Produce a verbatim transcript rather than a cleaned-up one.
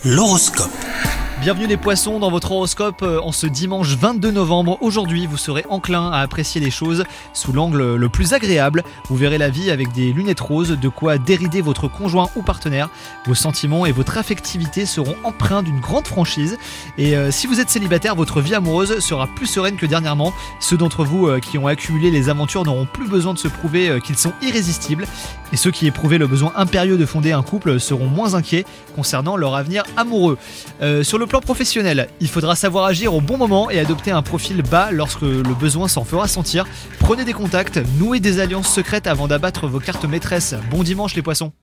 L'horoscope. Bienvenue les poissons dans votre horoscope en ce dimanche vingt-deux novembre. Aujourd'hui, vous serez enclin à apprécier les choses sous l'angle le plus agréable. Vous verrez la vie avec des lunettes roses, de quoi dérider votre conjoint ou partenaire. Vos sentiments et votre affectivité seront empreints d'une grande franchise. Et euh, si vous êtes célibataire, votre vie amoureuse sera plus sereine que dernièrement. Ceux d'entre vous euh, qui ont accumulé les aventures n'auront plus besoin de se prouver euh, qu'ils sont irrésistibles. Et ceux qui éprouvaient le besoin impérieux de fonder un couple seront moins inquiets concernant leur avenir amoureux. Euh, sur le plan professionnel, il faudra savoir agir au bon moment et adopter un profil bas lorsque le besoin s'en fera sentir. Prenez des contacts, nouez des alliances secrètes avant d'abattre vos cartes maîtresses. Bon dimanche les poissons.